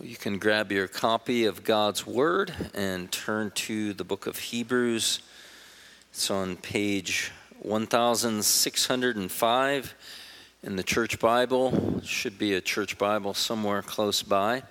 You can grab your copy of God's Word and turn to the book of Hebrews. It's on page 1605 in the church Bible. It should be a church Bible somewhere close by.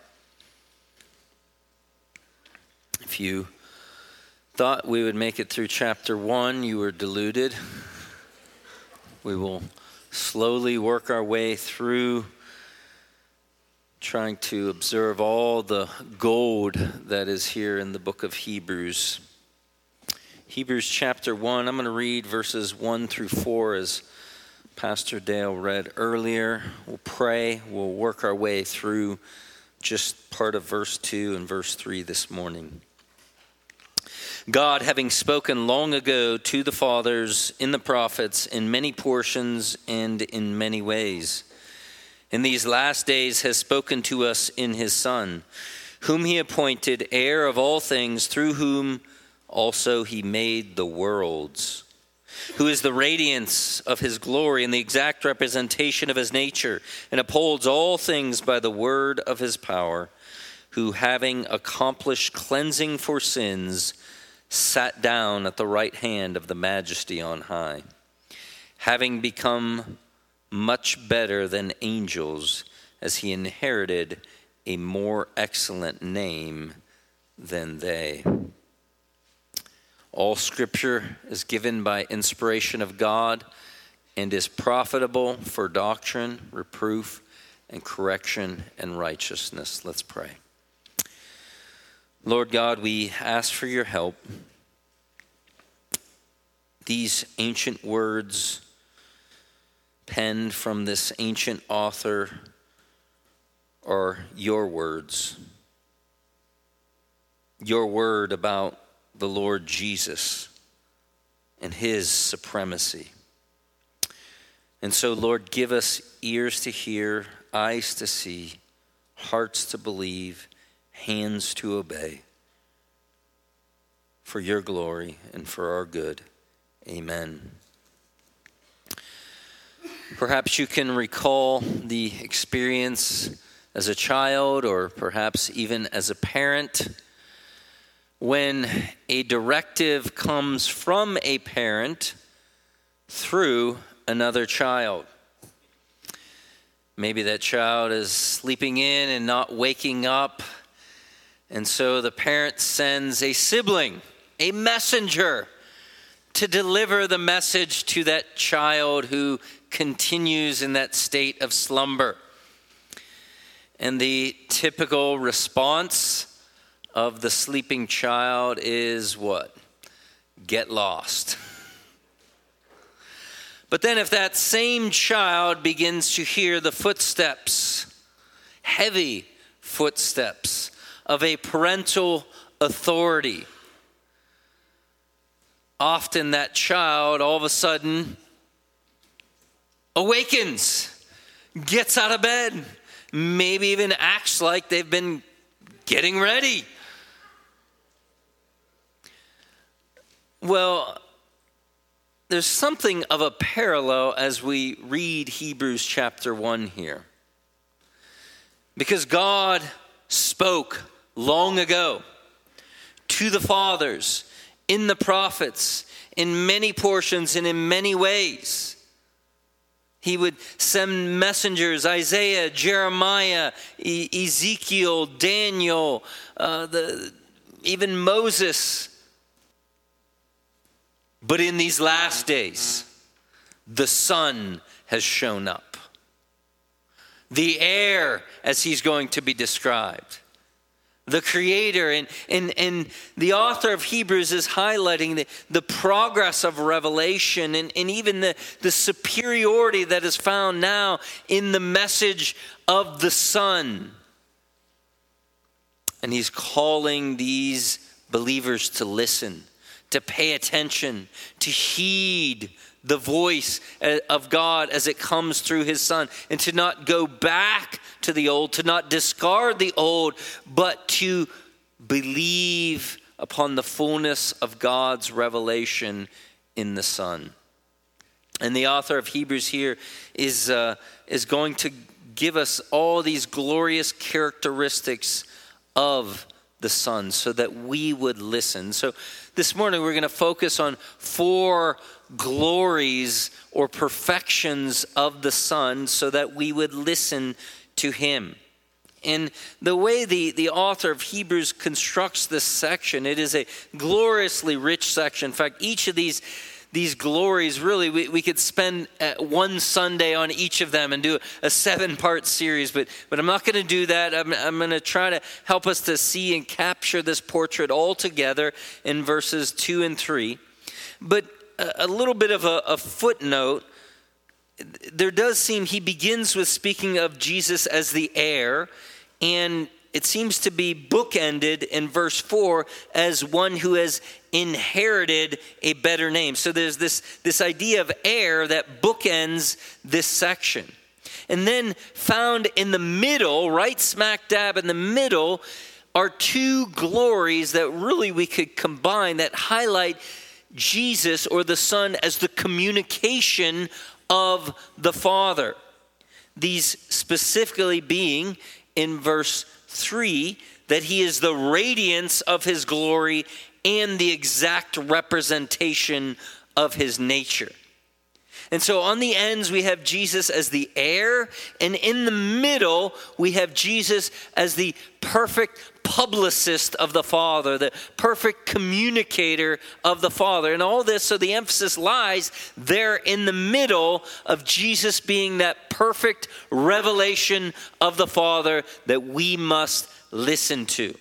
If you thought we would make it through chapter 1, you were deluded. We will slowly work our way through, trying to observe all the gold that is here in the book of Hebrews. Hebrews chapter 1, I'm going to read verses 1 through 4 as Pastor Dale read earlier. We'll pray, we'll work our way through just part of verse 2 and verse 3 this morning. God, having spoken long ago to the fathers in the prophets in many portions and in many ways, in these last days has spoken to us in his Son, whom he appointed heir of all things, through whom also he made the worlds, who is the radiance of his glory and the exact representation of his nature, and upholds all things by the word of his power, who having accomplished cleansing for sins, sat down at the right hand of the Majesty on high, having become much better than angels, as he inherited a more excellent name than they. All scripture is given by inspiration of God and is profitable for doctrine, reproof, and correction and righteousness. Let's pray. Lord God, we ask for your help. These ancient words penned from this ancient author are your words. Your word about the Lord Jesus and his supremacy. And so, Lord, give us ears to hear, eyes to see, hearts to believe, hands to obey, for your glory and for our good. Amen. Perhaps you can recall the experience as a child, or perhaps even as a parent, when a directive comes from a parent through another child. Maybe that child is sleeping in and not waking up, and so the parent sends a sibling, a messenger, to deliver the message to that child who continues in that state of slumber. And the typical response of the sleeping child is what? Get lost. But then if that same child begins to hear the footsteps, heavy footsteps of a parental authority, often that child all of a sudden awakens, gets out of bed, maybe even acts like they've been getting ready. Well, there's something of a parallel as we read Hebrews chapter 1 here. Because God spoke long ago to the fathers in the prophets in many portions and in many ways. He would send messengers, Isaiah, Jeremiah, Ezekiel, Daniel, even Moses. But in these last days, the Son has shown up. The heir, as he's going to be described. The Creator, and the author of Hebrews is highlighting the progress of revelation and even the superiority that is found now in the message of the Son. And he's calling these believers to listen, to pay attention, to heed the voice of God as it comes through his Son, and to not go back to the old, to not discard the old, but to believe upon the fullness of God's revelation in the Son. And the author of Hebrews here is going to give us all these glorious characteristics of the Son so that we would listen. So this morning we're going to focus on 4 glories or perfections of the Son so that we would listen to him. And the way the author of Hebrews constructs this section, it is a gloriously rich section. In fact, each of these glories, really, we could spend one Sunday on each of them and do a 7-part series, but I'm not going to do that. I'm going to try to help us to see and capture this portrait all together in verses 2 and 3. But a little bit of a footnote, there does seem he begins with speaking of Jesus as the heir, and it seems to be bookended in verse 4 as one who has inherited a better name. So there's this idea of heir that bookends this section. And then found in the middle, right smack dab in the middle, are 2 glories that really we could combine that highlight Jesus or the Son as the communication of the Father. These specifically being in verse 3, that he is the radiance of his glory and the exact representation of his nature. And so on the ends, we have Jesus as the heir, and in the middle, we have Jesus as the perfect publicist of the Father, the perfect communicator of the Father. And all this, so the emphasis lies there in the middle of Jesus being that perfect revelation of the Father that we must listen to.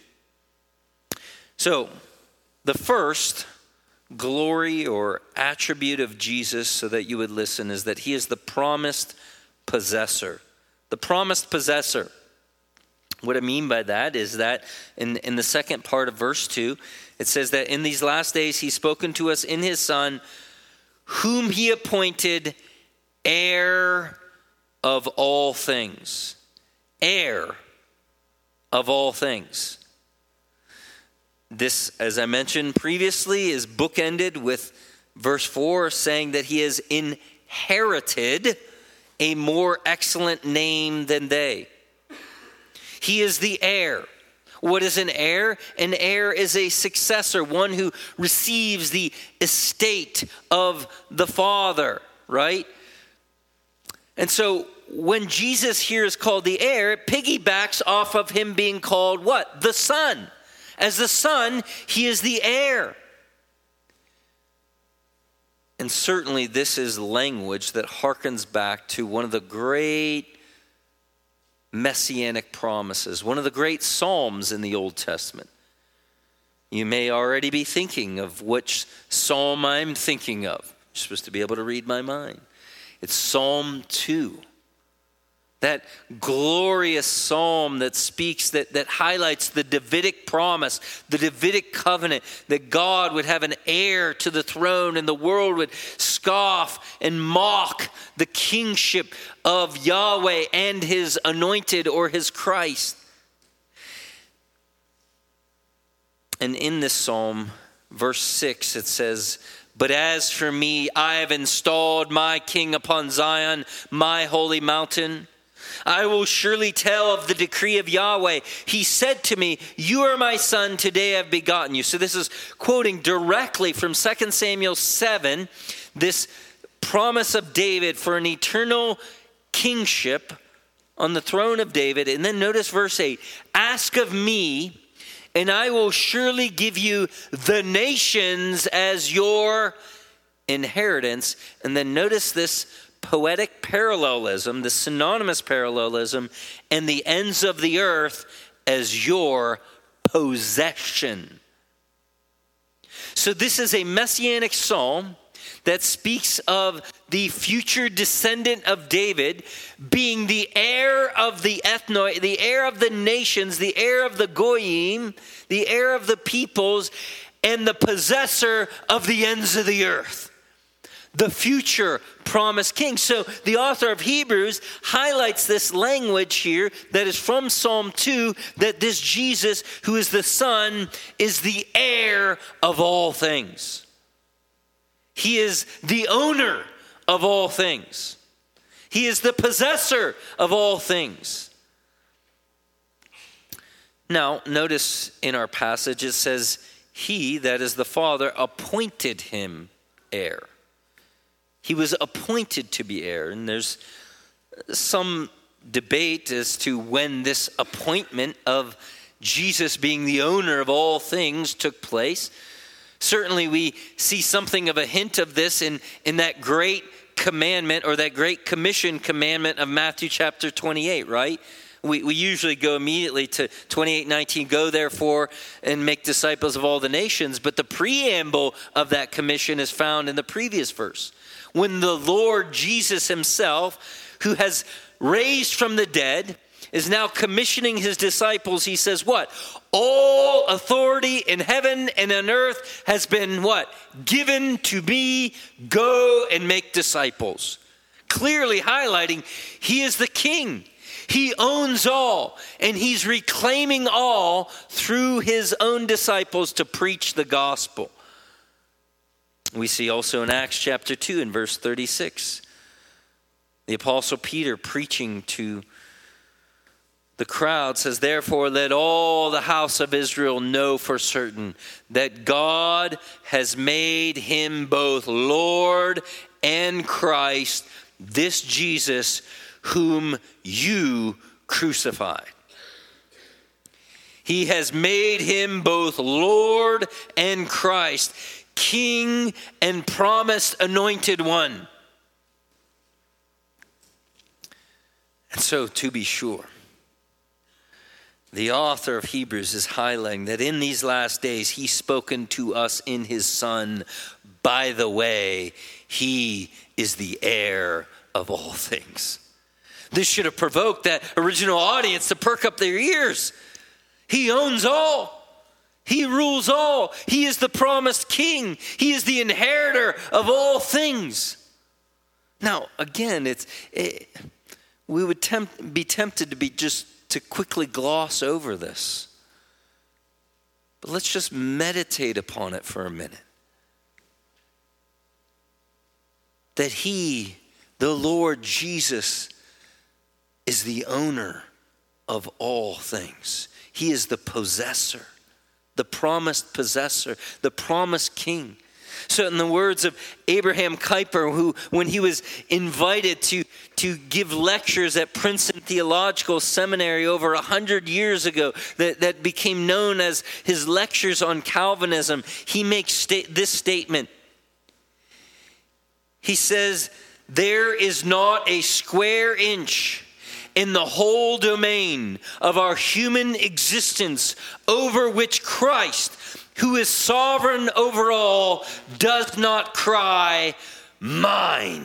So, the first glory or attribute of Jesus, so that you would listen, is that he is the promised possessor. The promised possessor. What I mean by that is that in the second part of verse 2, it says that in these last days he's spoken to us in his Son, whom he appointed heir of all things. Heir of all things. This, as I mentioned previously, is bookended with verse 4 saying that he has inherited a more excellent name than they. He is the heir. What is an heir? An heir is a successor, one who receives the estate of the Father, right? And so when Jesus here is called the heir, it piggybacks off of him being called what? The Son. As the Son, he is the heir. And certainly this is language that harkens back to one of the great messianic promises, one of the great psalms in the Old Testament. You may already be thinking of which psalm I'm thinking of. You're supposed to be able to read my mind. It's Psalm 2. That glorious psalm that speaks, that highlights the Davidic promise, the Davidic covenant, that God would have an heir to the throne and the world would scoff and mock the kingship of Yahweh and his anointed or his Christ. And in this psalm, verse 6, it says, "But as for me, I have installed my king upon Zion, my holy mountain. I will surely tell of the decree of Yahweh. He said to me, you are my son, today I have begotten you." So this is quoting directly from 2 Samuel 7, this promise of David for an eternal kingship on the throne of David. And then notice verse 8, "Ask of me, and I will surely give you the nations as your inheritance." And then notice this poetic parallelism, the synonymous parallelism, "and the ends of the earth as your possession." So this is a messianic psalm that speaks of the future descendant of David being the heir of the ethnoi, the heir of the nations, the heir of the goyim, the heir of the peoples, and the possessor of the ends of the earth. The future promised king. So the author of Hebrews highlights this language here that is from Psalm 2, that this Jesus, who is the Son, is the heir of all things. He is the owner of all things. He is the possessor of all things. Now, notice in our passage it says, he, that is the Father, appointed him heir. He was appointed to be heir. And there's some debate as to when this appointment of Jesus being the owner of all things took place. Certainly we see something of a hint of this in that great commandment, or that great commission commandment of Matthew chapter 28, right? We usually go immediately to 28:19, go therefore and make disciples of all the nations. But the preamble of that commission is found in the previous verse. When the Lord Jesus himself, who has raised from the dead, is now commissioning his disciples, he says what? All authority in heaven and on earth has been what? Given to me. Go and make disciples. Clearly highlighting he is the king. He owns all, and he's reclaiming all through his own disciples to preach the gospel. We see also in Acts chapter 2 and verse 36, the Apostle Peter preaching to the crowd says, therefore let all the house of Israel know for certain that God has made him both Lord and Christ, this Jesus whom you crucified. He has made him both Lord and Christ, King and promised anointed one. And so, to be sure, the author of Hebrews is highlighting that in these last days he's spoken to us in his Son. By the way, he is the heir of all things. This should have provoked that original audience to perk up their ears. He owns all. He rules all. He is the promised king. He is the inheritor of all things. Now, again, we would be tempted to quickly gloss over this. But let's just meditate upon it for a minute. That he, the Lord Jesus, is the owner of all things. He is the possessor, the promised possessor, the promised king. So in the words of Abraham Kuyper, who when he was invited to give lectures at Princeton Theological Seminary over 100 years ago, that became known as his lectures on Calvinism, he makes this statement. He says, there is not a square inch in the whole domain of our human existence over which Christ, who is sovereign over all, does not cry, mine.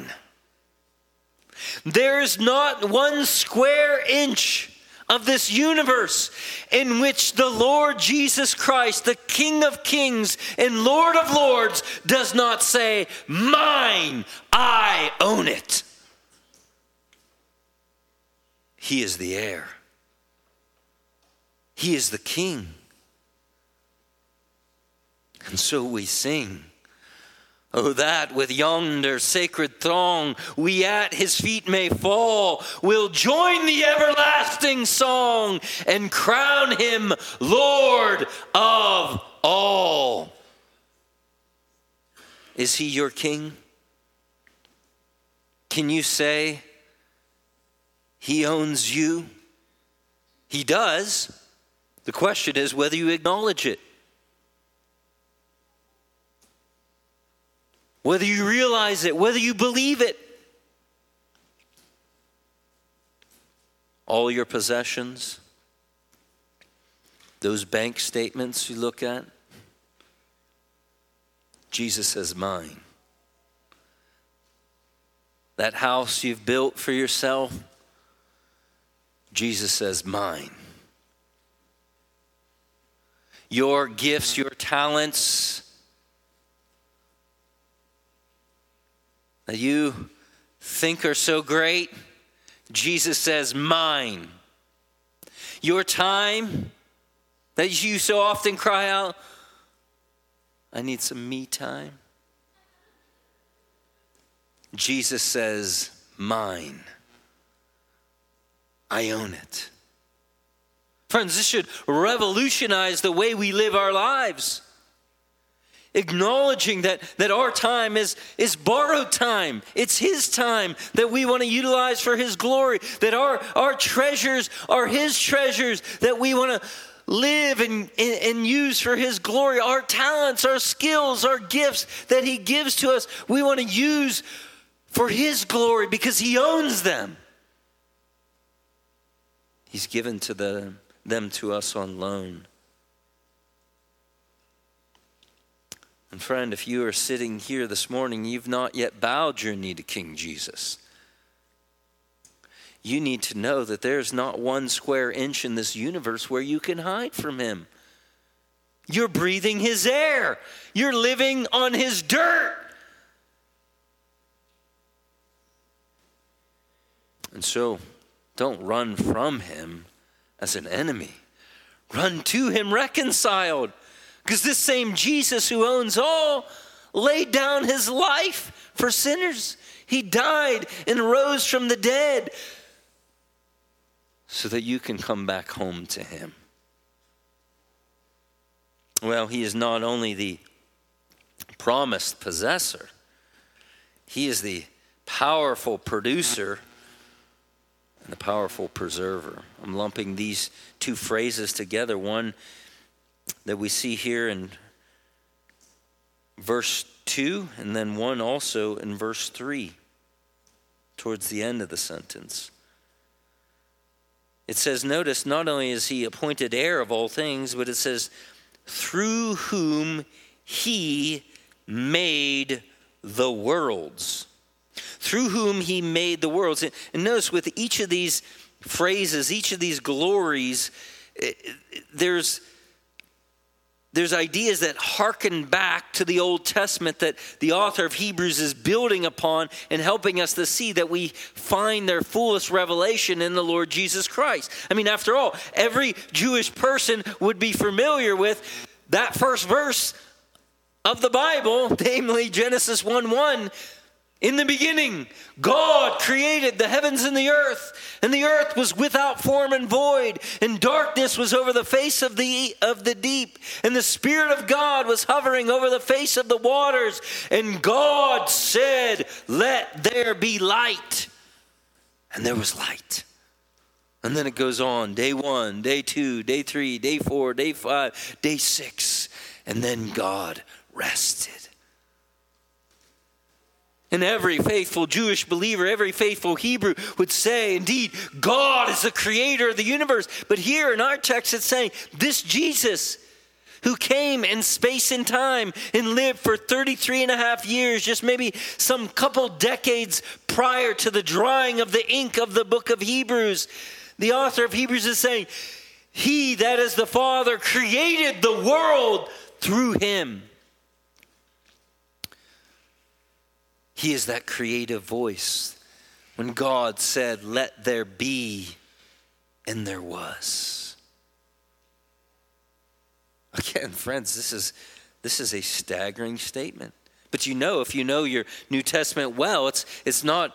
There is not one square inch of this universe in which the Lord Jesus Christ, the King of Kings and Lord of Lords, does not say, mine, I own it. He is the heir. He is the king. And so we sing, oh, that with yonder sacred throng we at his feet may fall, we'll join the everlasting song and crown him Lord of all. Is he your king? Can you say he owns you? He does. The question is whether you acknowledge it. Whether you realize it, whether you believe it. All your possessions, those bank statements you look at, Jesus says, mine. That house you've built for yourself, Jesus says, mine. Your gifts, your talents that you think are so great, Jesus says, mine. Your time that you so often cry out, I need some me time. Jesus says, mine. I own it. Friends, this should revolutionize the way we live our lives. Acknowledging that our time is borrowed time. It's His time that we want to utilize for His glory. That our treasures are His treasures that we want to live and use for His glory. Our talents, our skills, our gifts that He gives to us, we want to use for His glory because He owns them. He's given to them to us on loan. And friend, if you are sitting here this morning, you've not yet bowed your knee to King Jesus. You need to know that there's not 1 square inch in this universe where you can hide from Him. You're breathing His air. You're living on His dirt. And so, don't run from Him as an enemy. Run to Him reconciled. Because this same Jesus who owns all laid down His life for sinners. He died and rose from the dead so that you can come back home to Him. Well, He is not only the promised possessor, He is the powerful producer and the powerful preserver. I'm lumping these two phrases together. One that we see here in verse 2, and then one also in verse 3, towards the end of the sentence. It says, notice, not only is He appointed heir of all things, but it says, through whom He made the worlds. Through whom He made the worlds. And notice with each of these phrases, each of these glories, there's ideas that hearken back to the Old Testament that the author of Hebrews is building upon and helping us to see that we find their fullest revelation in the Lord Jesus Christ. I mean, after all, every Jewish person would be familiar with that first verse of the Bible, namely Genesis 1:1. In the beginning, God created the heavens and the earth was without form and void, and darkness was over the face of the deep, and the Spirit of God was hovering over the face of the waters, and God said, let there be light. And there was light. And then it goes on, day 1, day 2, day 3, day 4, day 5, day 6, and then God rested. And every faithful Jewish believer, every faithful Hebrew would say, indeed, God is the creator of the universe. But here in our text, it's saying this Jesus who came in space and time and lived for 33 and a half years, just maybe some couple decades prior to the drawing of the ink of the book of Hebrews. The author of Hebrews is saying, He, that is the Father, created the world through Him. He is that creative voice. When God said, let there be, and there was. Again, friends, this is a staggering statement. But if you know your New Testament well, it's not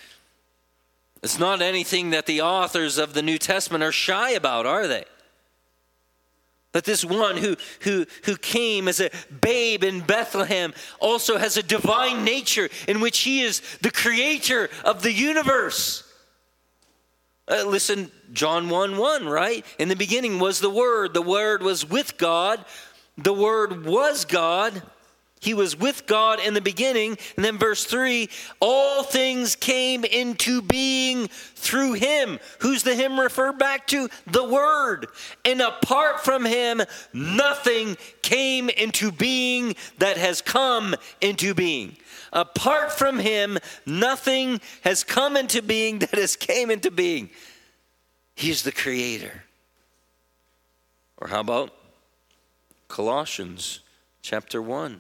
anything that the authors of the New Testament are shy about, are they? But this one who came as a babe in Bethlehem also has a divine nature in which He is the creator of the universe. Listen, John 1:1, right? In the beginning was the Word. The Word was with God. The Word was God. He was with God in the beginning. And then verse 3, all things came into being through Him. Who's the Him referred back to? The Word. And apart from Him, nothing came into being that has come into being. Apart from Him, nothing has come into being that has came into being. He's the creator. Or how about Colossians chapter 1?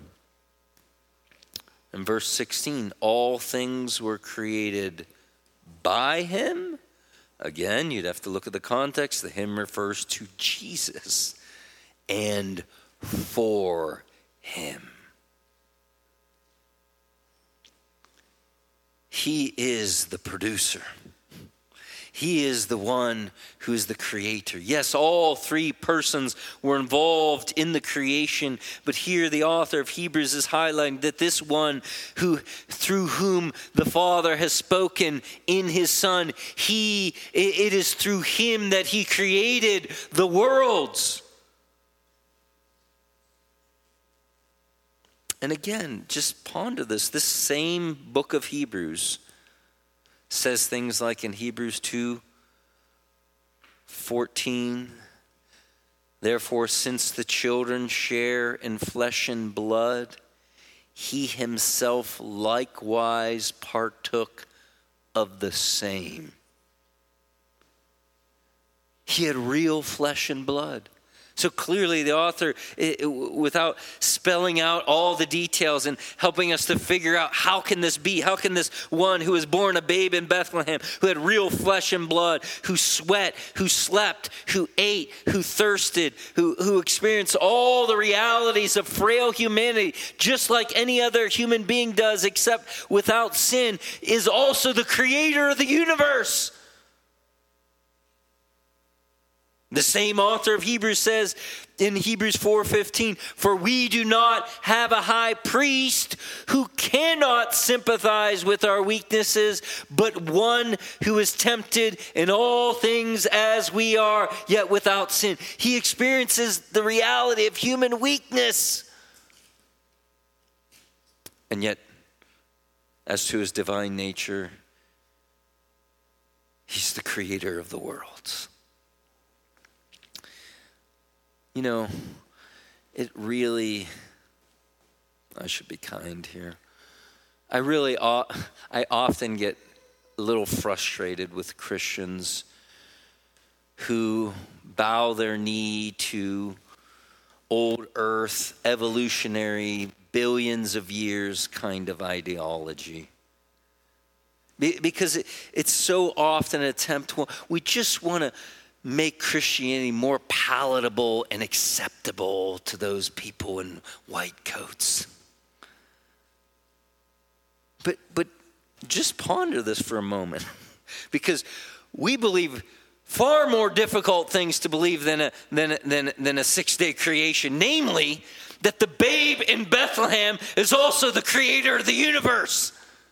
In verse 16, all things were created by Him. Again, you'd have to look at the context. The Him refers to Jesus. And for Him. He is the producer. He is the one who is the creator. Yes, all three persons were involved in the creation, but here the author of Hebrews is highlighting that this one through whom the Father has spoken in his Son, it is through him that he created the worlds. And again, just ponder this. This same book of Hebrews says things like in Hebrews 2:14, therefore, since the children share in flesh and blood, he himself likewise partook of the same. He had real flesh and blood. So clearly the author, without spelling out all the details and helping us to figure out how can this be? How can this one who was born a babe in Bethlehem, who had real flesh and blood, who sweat, who slept, who ate, who thirsted, who experienced all the realities of frail humanity, just like any other human being does except without sin, is also the creator of the universe. The same author of Hebrews says in Hebrews 4:15, for we do not have a high priest who cannot sympathize with our weaknesses, but one who is tempted in all things as we are, yet without sin. He experiences the reality of human weakness. And yet, as to his divine nature, he's the creator of the worlds. You know, it really, I should be kind here. I often get a little frustrated with Christians who bow their knee to old earth, evolutionary, billions of years kind of ideology. Because it's so often an attempt, we just want to make Christianity more palatable and acceptable to those people in white coats. But just ponder this for a moment, because we believe far more difficult things to believe than a 6-day creation, namely that the babe in Bethlehem is also the creator of the universe.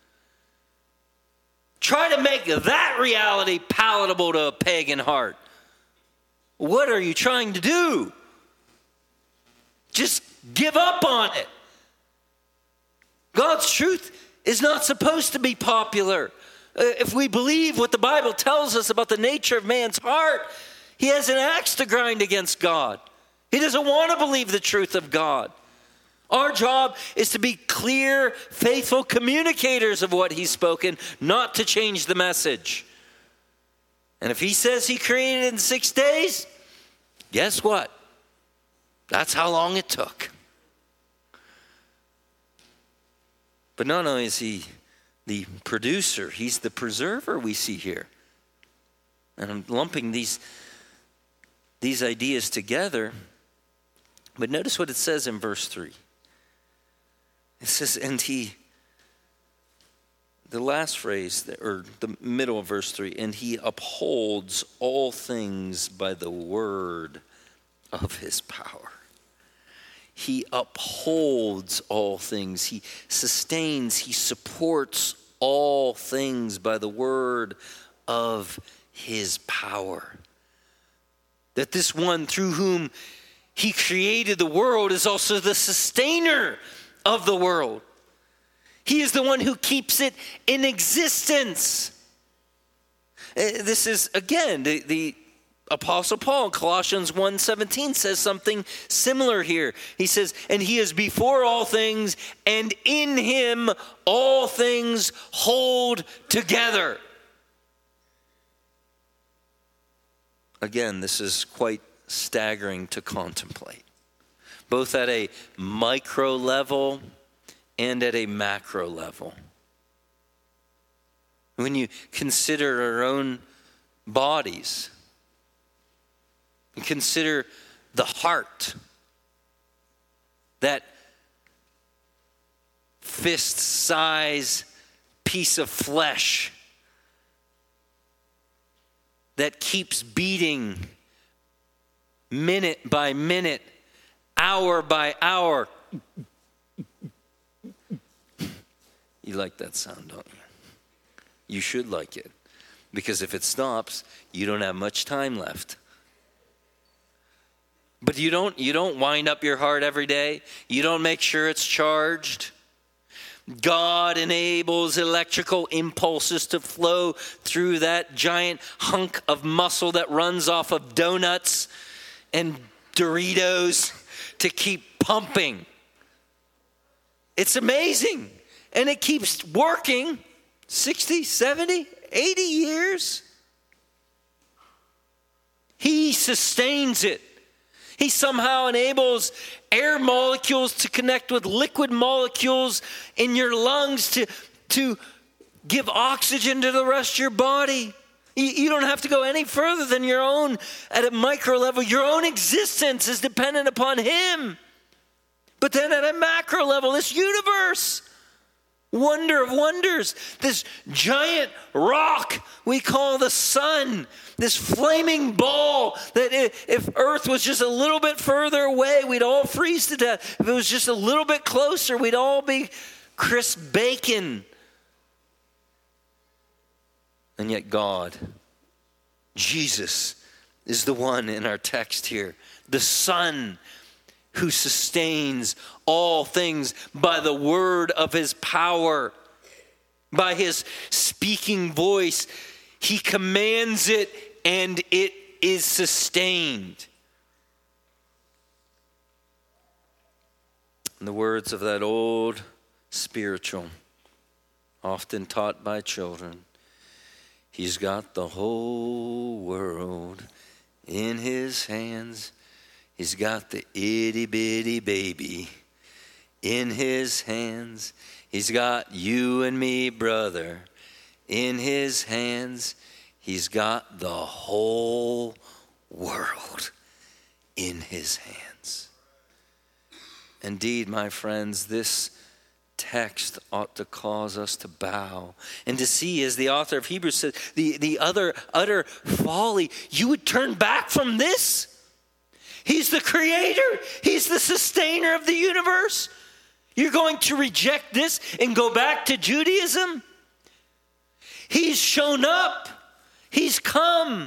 Try to make that reality palatable to a pagan heart. What are you trying to do? Just give up on it. God's truth is not supposed to be popular. If we believe what the Bible tells us about the nature of man's heart, he has an axe to grind against God. He doesn't want to believe the truth of God. Our job is to be clear, faithful communicators of what he's spoken, not to change the message. And if he says he created it in 6 days, guess what? That's how long it took. But not only is he the producer, he's the preserver we see here. And I'm lumping these ideas together. But notice what it says in verse 3. It says, the last phrase, or the middle of verse 3, and he upholds all things by the word of his power. He upholds all things. He sustains, he supports all things by the word of his power. That this one through whom he created the world is also the sustainer of the world. He is the one who keeps it in existence. This is, again, the Apostle Paul in Colossians 1:17 says something similar here. He says, and he is before all things, and in him all things hold together. Again, this is quite staggering to contemplate, both at a micro level and at a macro level. When you consider our own bodies, and consider the heart, that fist-size piece of flesh that keeps beating minute by minute, hour by hour. You like that sound, don't you? You should like it, because if it stops, you don't have much time left. But you don't wind up your heart every day. You don't make sure it's charged. God enables electrical impulses to flow through that giant hunk of muscle that runs off of donuts and Doritos to keep pumping. It's amazing. And it keeps working 60, 70, 80 years. He sustains it. He somehow enables air molecules to connect with liquid molecules in your lungs to give oxygen to the rest of your body. You don't have to go any further than your own, at a micro level, your own existence is dependent upon him. But then at a macro level, this universe, wonder of wonders, this giant rock we call the sun, this flaming ball that if Earth was just a little bit further away, we'd all freeze to death. If it was just a little bit closer, we'd all be crisp bacon. And yet God, Jesus, is the one in our text here, the Son who sustains all things by the word of his power, by his speaking voice. He commands it and it is sustained. In the words of that old spiritual, often taught by children, he's got the whole world in his hands. He's got the itty bitty baby in his hands. He's got you and me, brother, in his hands. He's got the whole world in his hands. Indeed, my friends, this text ought to cause us to bow and to see, as the author of Hebrews says, the utter folly. You would turn back from this? He's the creator. He's the sustainer of the universe. You're going to reject this and go back to Judaism? He's shown up. He's come.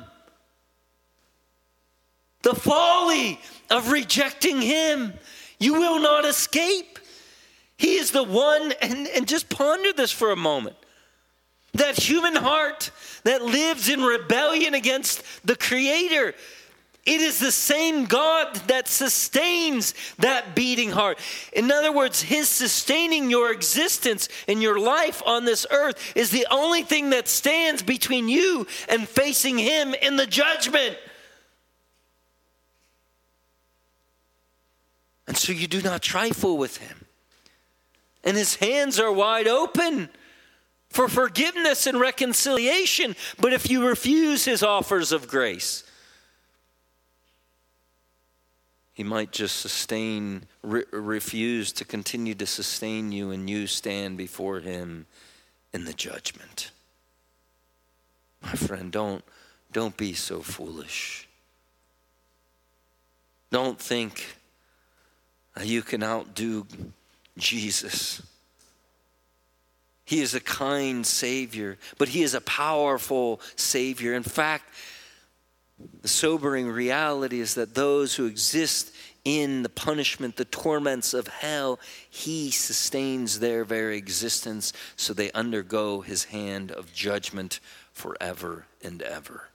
The folly of rejecting him. You will not escape. He is the one, and just ponder this for a moment. That human heart that lives in rebellion against the Creator, it is the same God that sustains that beating heart. In other words, his sustaining your existence and your life on this earth is the only thing that stands between you and facing him in the judgment. And so you do not trifle with him. And his hands are wide open for forgiveness and reconciliation. But if you refuse his offers of grace, he might just refuse to continue to sustain you, and you stand before him in the judgment. My friend, don't be so foolish. Don't think you can outdo Jesus. He is a kind Savior, but he is a powerful Savior. In fact, the sobering reality is that those who exist in the punishment, the torments of hell, he sustains their very existence, so they undergo his hand of judgment forever and ever.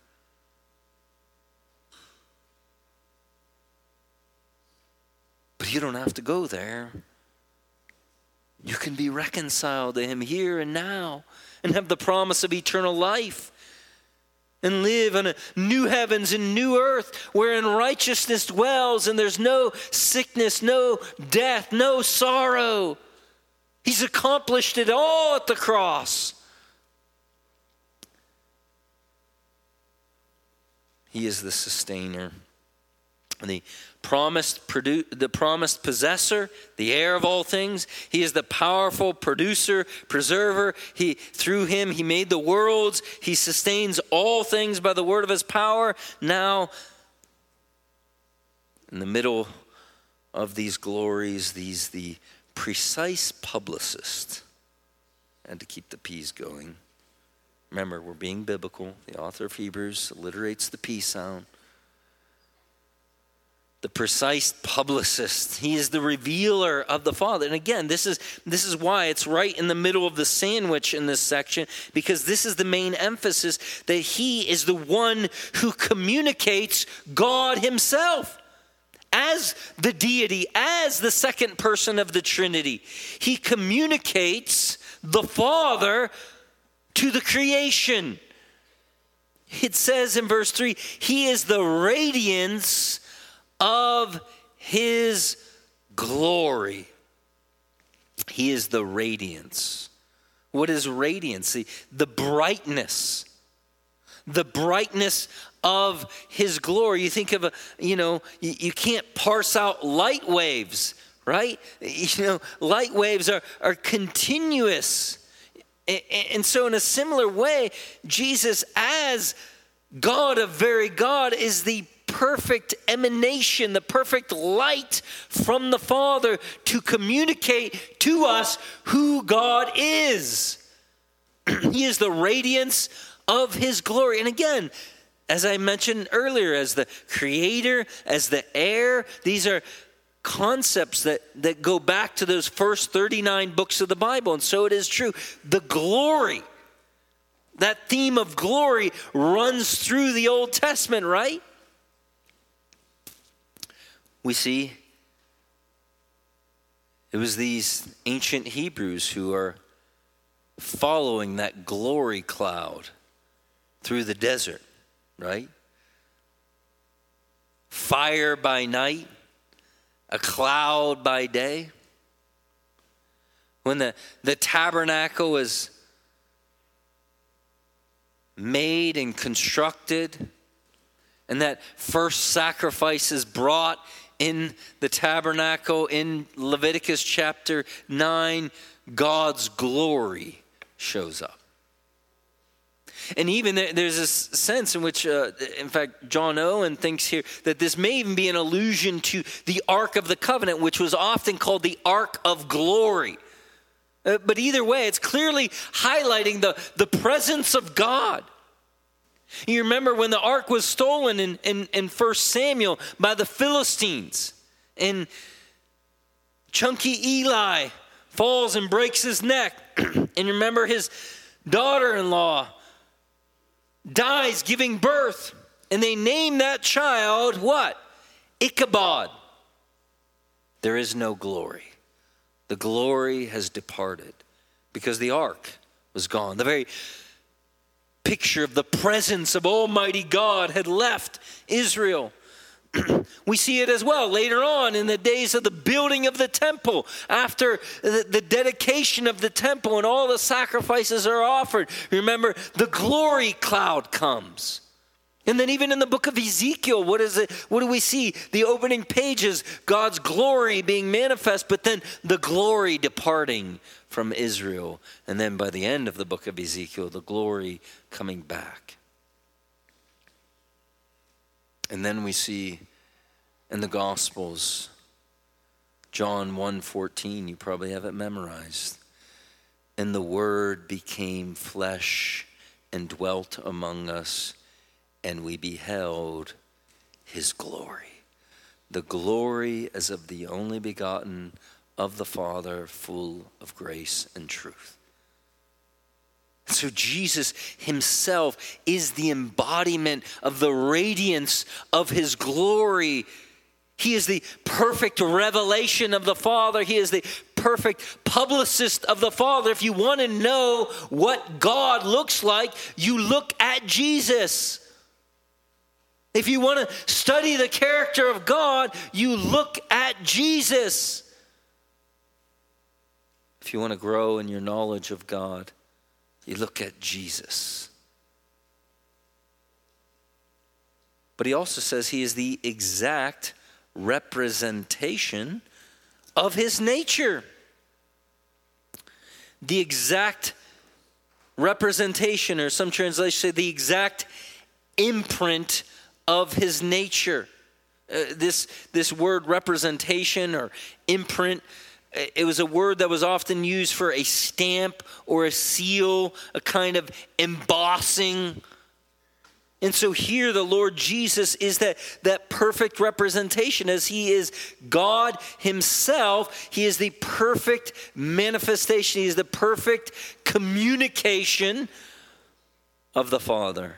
But you don't have to go there. You can be reconciled to him here and now and have the promise of eternal life and live on a new heavens and new earth wherein righteousness dwells and there's no sickness, no death, no sorrow. He's accomplished it all at the cross. He is the sustainer. the promised possessor, the heir of all things. He is the powerful producer, preserver. Through him, he made the worlds. He sustains all things by the word of his power. Now, in the middle of these glories, the precise publicist, and to keep the P's going. Remember, we're being biblical. The author of Hebrews alliterates the P sound. The precise publicist. He is the revealer of the Father. And again, this is why it's right in the middle of the sandwich in this section, because this is the main emphasis, that he is the one who communicates God himself as the deity, as the second person of the Trinity. He communicates the Father to the creation. It says in verse 3, he is the radiance of his glory. He is the radiance. What is radiance? The brightness. The brightness of his glory. You think of you can't parse out light waves, right? Light waves are continuous. And so in a similar way, Jesus as God of very God is the perfect emanation, the perfect light from the Father to communicate to us who God is. He is the radiance of his glory. And again, as I mentioned earlier, as the creator, as the heir, these are concepts that go back to those first 39 books of the Bible. And so it is true. The glory, that theme of glory runs through the Old Testament, right? We see it was these ancient Hebrews who are following that glory cloud through the desert, right? Fire by night, a cloud by day. When the tabernacle was made and constructed, and that first sacrifice is brought in the tabernacle in Leviticus chapter 9, God's glory shows up. And even there's this sense in which, in fact, John Owen thinks here that this may even be an allusion to the Ark of the Covenant, which was often called the Ark of Glory. But either way, it's clearly highlighting the presence of God. You remember when the ark was stolen in 1 Samuel by the Philistines, and chunky Eli falls and breaks his neck. And remember his daughter-in-law dies giving birth, and they name that child what? Ichabod. There is no glory. The glory has departed because the ark was gone. The very picture of the presence of Almighty God had left Israel. We see it as well later on in the days of the building of the temple, after the dedication of the temple and all the sacrifices are offered. Remember, the glory cloud comes. And then even in the book of Ezekiel, what is it? What do we see? The opening pages, God's glory being manifest, but then the glory departing from Israel. And then by the end of the book of Ezekiel, the glory coming back. And then we see in the Gospels, John 1:14, you probably have it memorized. And the Word became flesh and dwelt among us, and we beheld his glory. The glory as of the only begotten of the Father, full of grace and truth. So Jesus himself is the embodiment of the radiance of his glory. He is the perfect revelation of the Father. He is the perfect publicist of the Father. If you want to know what God looks like, you look at Jesus. If you want to study the character of God, you look at Jesus. If you want to grow in your knowledge of God, you look at Jesus. but he also says he is the exact representation of his nature. The exact representation, or some translations say the exact imprint of his nature. This word representation or imprint, it was a word that was often used for a stamp or a seal, a kind of embossing. And so here the Lord Jesus is that perfect representation. As he is God himself, he is the perfect manifestation. He is the perfect communication of the Father.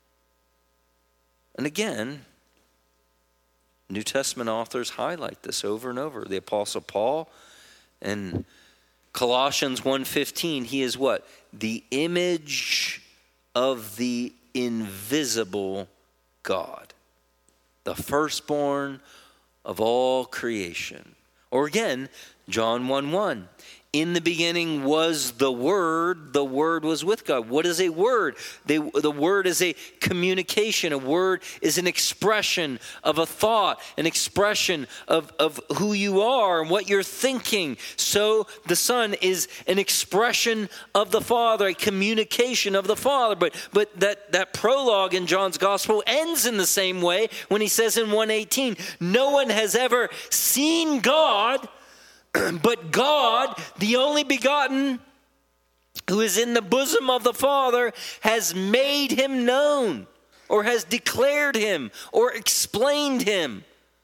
And again, New Testament authors highlight this over and over. The Apostle Paul in Colossians 1:15, he is what? The image of the invisible God, the firstborn of all creation. Or again, John 1:1, in the beginning was the Word was with God. What is a word? The word is a communication. A word is an expression of a thought, an expression of who you are and what you're thinking. So the Son is an expression of the Father, a communication of the Father. But that prologue in John's Gospel ends in the same way when he says in 1:18, no one has ever seen God, but God, the only begotten, who is in the bosom of the Father, has made him known, or has declared him, or explained him.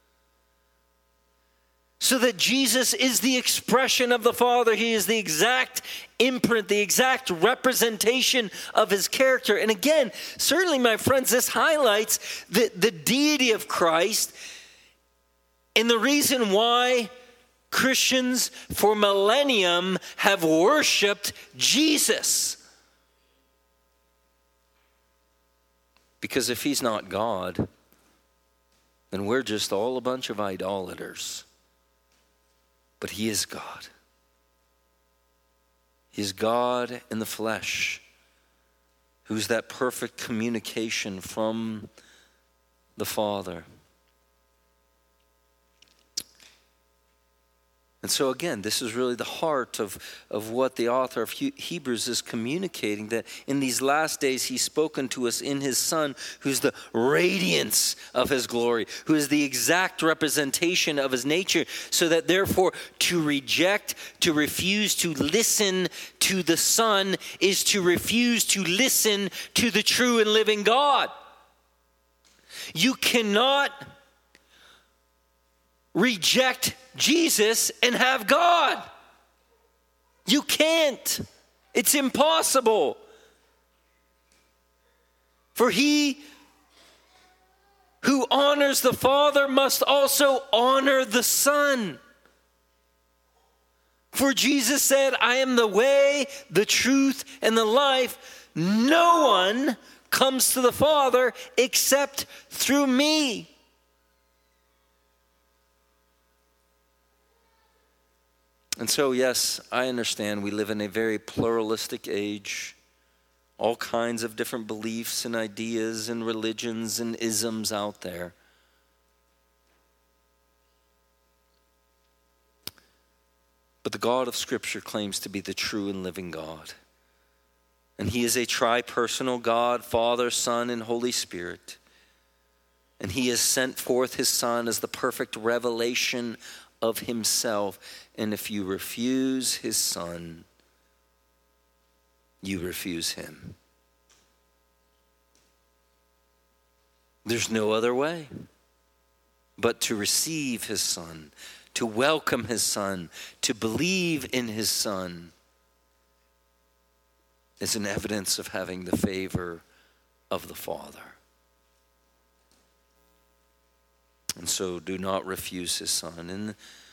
So that Jesus is the expression of the Father. He is the exact imprint, the exact representation of his character. And again, certainly, my friends, this highlights the deity of Christ and the reason why Christians for millennium have worshiped Jesus. Because if he's not God, then we're just all a bunch of idolaters. But he is God. He is God in the flesh, who's that perfect communication from the Father. And so again, this is really the heart of what the author of Hebrews is communicating, that in these last days he's spoken to us in his Son, who's the radiance of his glory, who is the exact representation of his nature, so that therefore to reject, to refuse to listen to the Son is to refuse to listen to the true and living God. You cannot reject Jesus and have God. You can't. It's impossible. For he who honors the Father must also honor the Son. For Jesus said, I am the way, the truth, and the life. No one comes to the Father except through me. And so, yes, I understand we live in a very pluralistic age. All kinds of different beliefs and ideas and religions and isms out there. But the God of Scripture claims to be the true and living God. And he is a tri-personal God, Father, Son, and Holy Spirit. And he has sent forth his Son as the perfect revelation of himself. And if you refuse his Son, you refuse him. There's no other way but to receive his Son, to welcome his Son, to believe in his Son is an evidence of having the favor of the Father. And so do not refuse his Son. And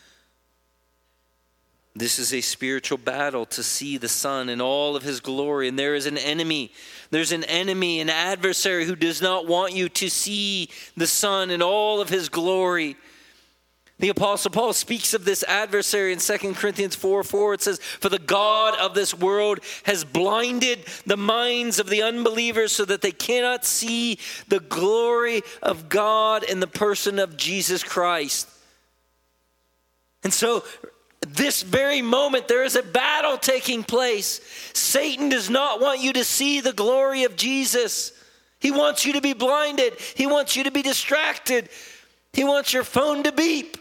this is a spiritual battle to see the Son in all of his glory. And there is an enemy. There's an enemy, an adversary who does not want you to see the Son in all of his glory. The Apostle Paul speaks of this adversary in 2 Corinthians 4:4. It says, "For the God of this world has blinded the minds of the unbelievers so that they cannot see the glory of God in the person of Jesus Christ." And so, this very moment, there is a battle taking place. Satan does not want you to see the glory of Jesus. He wants you to be blinded. He wants you to be distracted. He wants your phone to beep.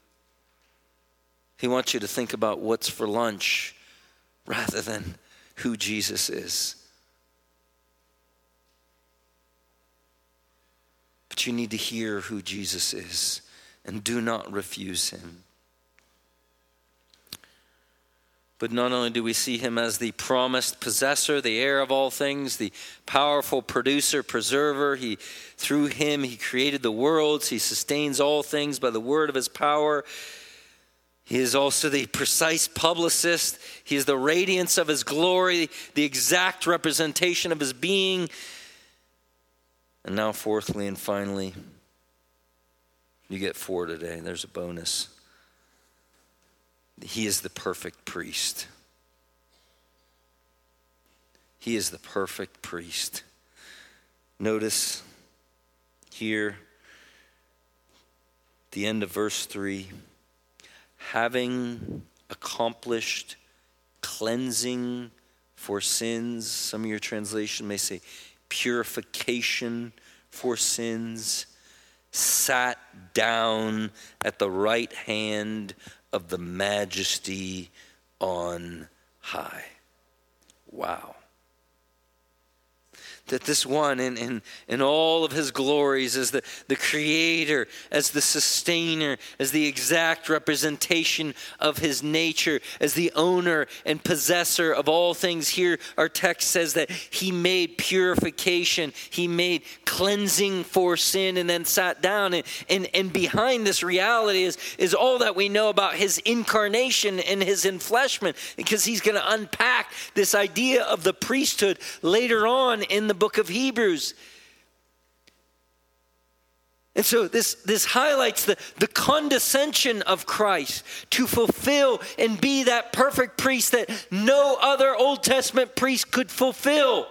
He wants you to think about what's for lunch rather than who Jesus is. But you need to hear who Jesus is and do not refuse him. But not only do we see him as the promised possessor, the heir of all things, the powerful producer, preserver. Through him, he created the worlds. He sustains all things by the word of his power. He is also the precise publicist. He is the radiance of his glory, the exact representation of his being. And now fourthly and finally, you get 4 today. There's a bonus. He is the perfect priest. He is the perfect priest. Notice here, the end of verse 3. Having accomplished cleansing for sins. Some of your translation may say purification for sins. Sat down at the right hand of the majesty on high. Wow. That this one in all of his glories as the creator, as the sustainer, as the exact representation of his nature, as the owner and possessor of all things. Here our text says that he made purification, he made cleansing for sin, and then sat down. And behind this reality is all that we know about his incarnation and his enfleshment, because he's going to unpack this idea of the priesthood later on in the book of Hebrews. And so this highlights the condescension of Christ to fulfill and be that perfect priest that no other Old Testament priest could fulfill.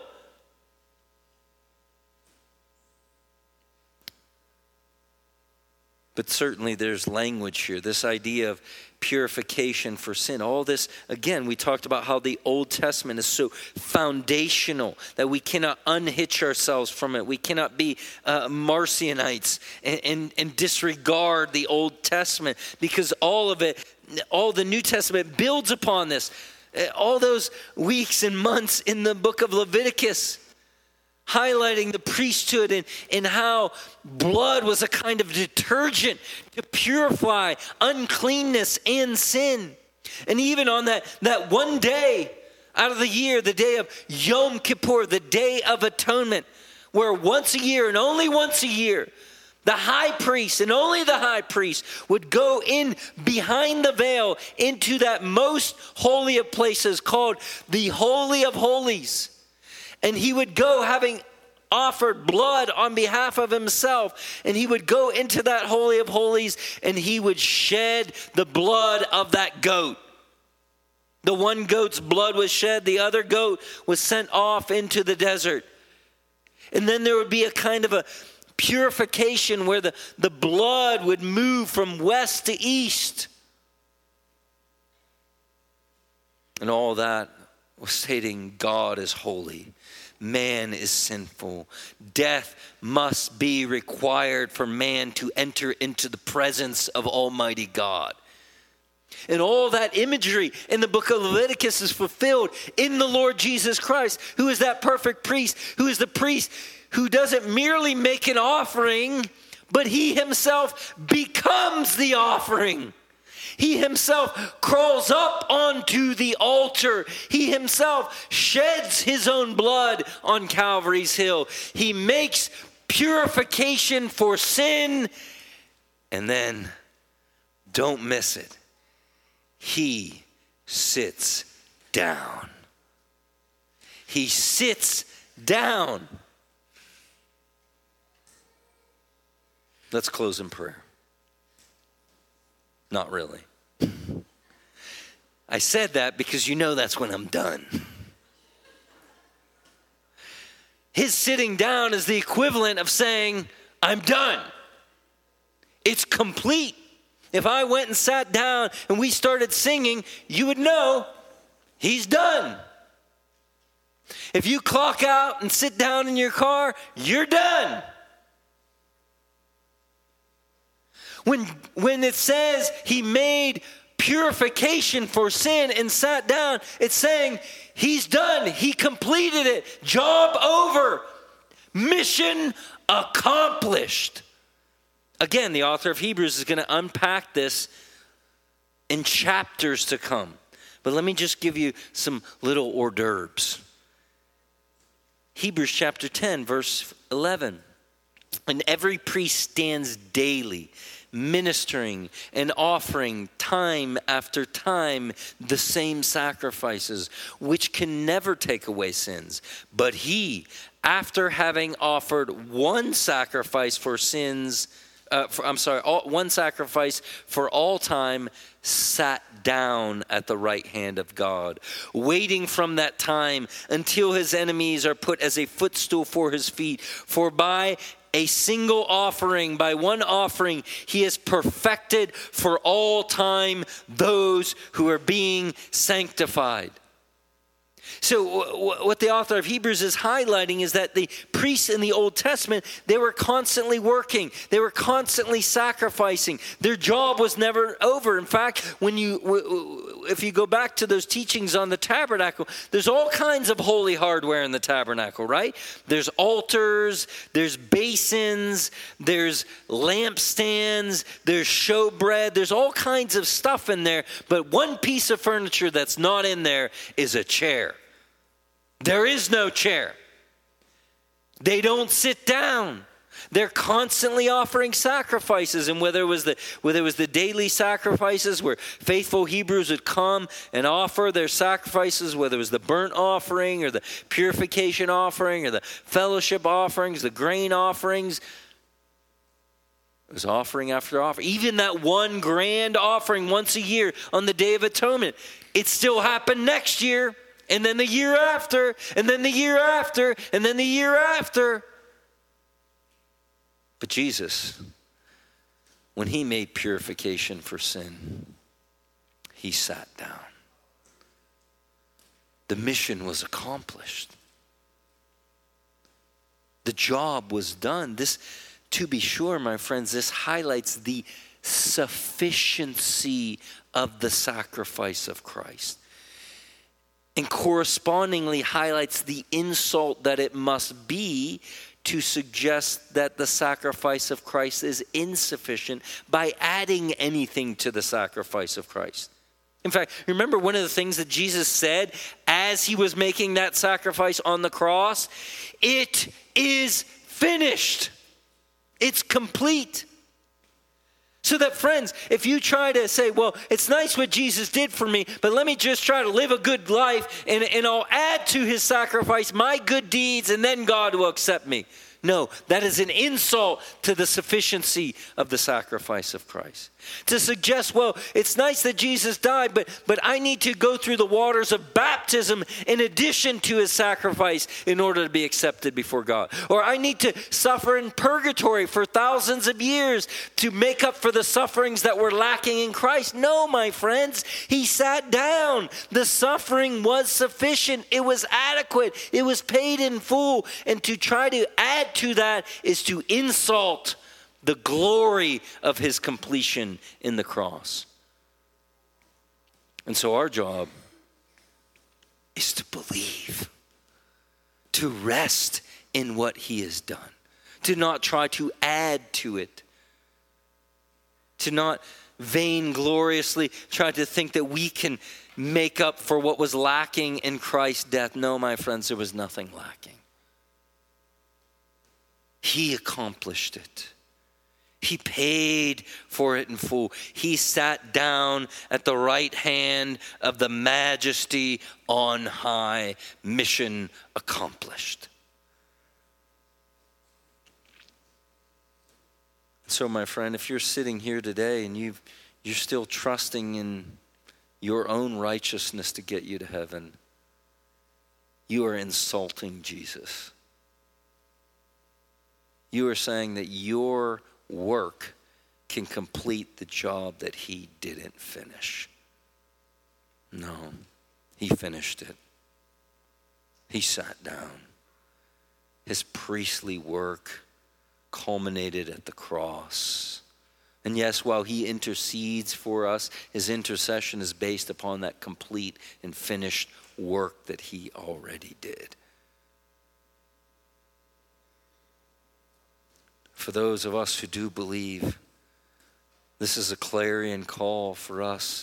But certainly there's language here, this idea of purification for sin. All this, again, we talked about how the Old Testament is so foundational that we cannot unhitch ourselves from it. We cannot be Marcionites and disregard the Old Testament, because all of it, all the New Testament builds upon this. All those weeks and months in the book of Leviticus, highlighting the priesthood and how blood was a kind of detergent to purify uncleanness and sin. And even on that one day out of the year, the day of Yom Kippur, the Day of Atonement, where once a year and only once a year, the high priest and only the high priest would go in behind the veil into that most holy of places called the Holy of Holies. And he would go having offered blood on behalf of himself. And he would go into that Holy of Holies and he would shed the blood of that goat. The one goat's blood was shed. The other goat was sent off into the desert. And then there would be a kind of a purification where the blood would move from west to east. And all that was stating God is holy. Man is sinful. Death must be required for man to enter into the presence of Almighty God. And all that imagery in the book of Leviticus is fulfilled in the Lord Jesus Christ, who is that perfect priest, who is the priest who doesn't merely make an offering, but he himself becomes the offering. He himself crawls up onto the altar. He himself sheds his own blood on Calvary's hill. He makes purification for sin. And then, don't miss it, he sits down. He sits down. Let's close in prayer. Not really. I said that because you know that's when I'm done. His sitting down is the equivalent of saying, I'm done. It's complete. If I went and sat down and we started singing, you would know he's done. If you clock out and sit down in your car, you're done. When it says he made purification for sin and sat down, it's saying he's done. He completed it. Job over. Mission accomplished. Again, the author of Hebrews is going to unpack this in chapters to come. But let me just give you some little hors d'oeuvres. Hebrews chapter 10, verse 11. And every priest stands daily, ministering and offering time after time the same sacrifices, which can never take away sins. But he, after having offered one sacrifice for sins, one sacrifice for all time, sat down at the right hand of God, waiting from that time until his enemies are put as a footstool for his feet. For by a single offering, by one offering, he has perfected for all time those who are being sanctified. So what the author of Hebrews is highlighting is that the priests in the Old Testament, they were constantly working. They were constantly sacrificing. Their job was never over. In fact, if you go back to those teachings on the tabernacle, there's all kinds of holy hardware in the tabernacle, right? There's altars, there's basins, there's lampstands, there's showbread. There's all kinds of stuff in there. But one piece of furniture that's not in there is a chair. There is no chair. They don't sit down. They're constantly offering sacrifices, and whether it was the daily sacrifices where faithful Hebrews would come and offer their sacrifices, whether it was the burnt offering or the purification offering or the fellowship offerings, the grain offerings, it was offering after offering. Even that one grand offering once a year on the Day of Atonement, it still happened next year. And then the year after, and then the year after, and then the year after. But Jesus, when he made purification for sin, he sat down. The mission was accomplished. The job was done. This, to be sure, my friends, this highlights the sufficiency of the sacrifice of Christ, and correspondingly highlights the insult that it must be to suggest that the sacrifice of Christ is insufficient by adding anything to the sacrifice of Christ. In fact, remember one of the things that Jesus said as he was making that sacrifice on the cross? It is finished. It's complete. So that, friends, if you try to say, well, it's nice what Jesus did for me, but let me just try to live a good life and I'll add to his sacrifice my good deeds and then God will accept me. No, that is an insult to the sufficiency of the sacrifice of Christ. To suggest, well, it's nice that Jesus died, but I need to go through the waters of baptism in addition to his sacrifice in order to be accepted before God. Or I need to suffer in purgatory for thousands of years to make up for the sufferings that were lacking in Christ. No, my friends, he sat down. The suffering was sufficient. It was adequate. It was paid in full. And to try to add to that is to insult the glory of his completion in the cross. And so our job is to believe, to rest in what he has done, to not try to add to it, to not vaingloriously try to think that we can make up for what was lacking in Christ's death. No, my friends, there was nothing lacking. He accomplished it. He paid for it in full. He sat down at the right hand of the majesty on high. Mission accomplished. So, my friend, if you're sitting here today and you're still trusting in your own righteousness to get you to heaven, you are insulting Jesus. You are saying that your work can complete the job that he didn't finish. No, he finished it. He sat down. His priestly work culminated at the cross. And yes, while he intercedes for us, his intercession is based upon that complete and finished work that he already did. For those of us who do believe, this is a clarion call for us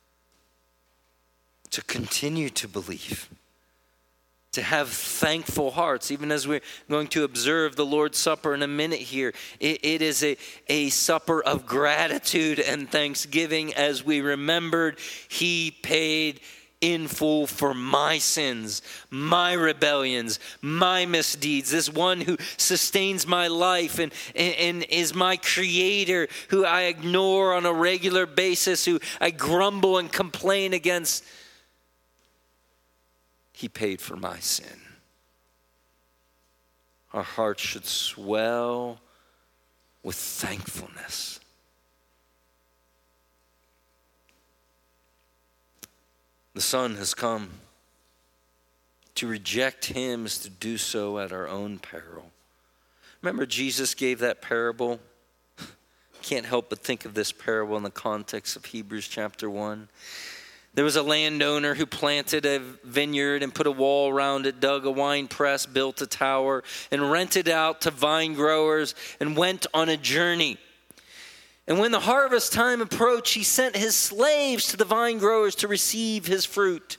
to continue to believe, to have thankful hearts, even as we're going to observe the Lord's Supper in a minute here. It is a supper of gratitude and thanksgiving as we remembered he paid in full for my sins, my rebellions, my misdeeds. This one who sustains my life and is my creator, who I ignore on a regular basis, who I grumble and complain against. He paid for my sin. Our hearts should swell with thankfulness. The Son has come. To reject him is to do so at our own peril. Remember, Jesus gave that parable. Can't help but think of this parable in the context of Hebrews chapter 1. There was a landowner who planted a vineyard and put a wall around it, dug a wine press, built a tower, and rented out to vine growers and went on a journey. And when the harvest time approached, he sent his slaves to the vine growers to receive his fruit.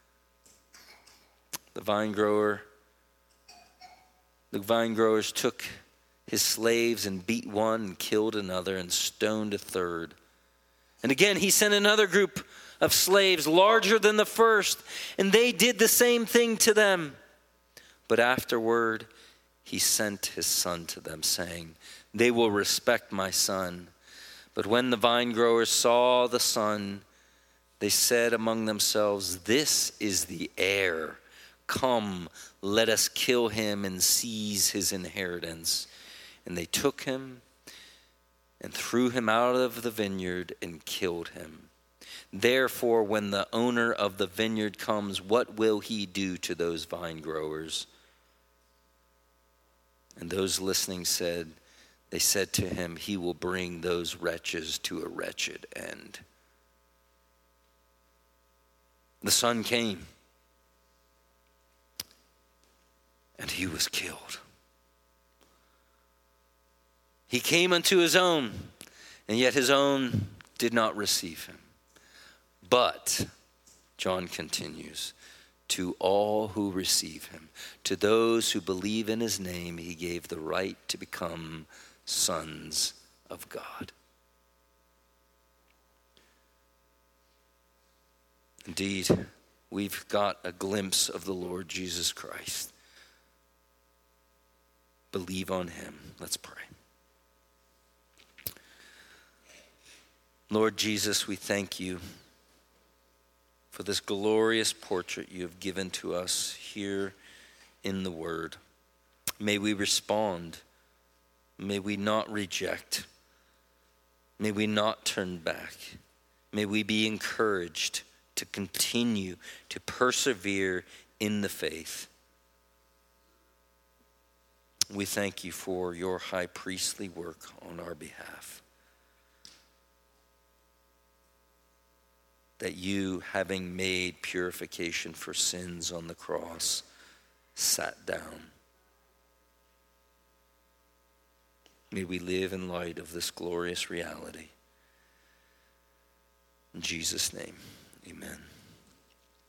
The vine growers took his slaves and beat one and killed another and stoned a third. And again, he sent another group of slaves larger than the first, and they did the same thing to them. But afterward, he sent his son to them, saying, "They will respect my son." But when the vine growers saw the son, they said among themselves, "This is the heir. Come, let us kill him and seize his inheritance." And they took him and threw him out of the vineyard and killed him. Therefore, when the owner of the vineyard comes, what will he do to those vine growers? And those listening said to him, "He will bring those wretches to a wretched end." The son came, and he was killed. He came unto his own, and yet his own did not receive him. But, John continues, to all who receive him, to those who believe in his name, he gave the right to become sons of God. Indeed, we've got a glimpse of the Lord Jesus Christ. Believe on him. Let's pray. Lord Jesus, we thank you for this glorious portrait you have given to us here in the Word. May we respond. May we not reject. May we not turn back. May we be encouraged to continue to persevere in the faith. We thank you for your high priestly work on our behalf. That you, having made purification for sins on the cross, sat down. May we live in light of this glorious reality. In Jesus' name, amen.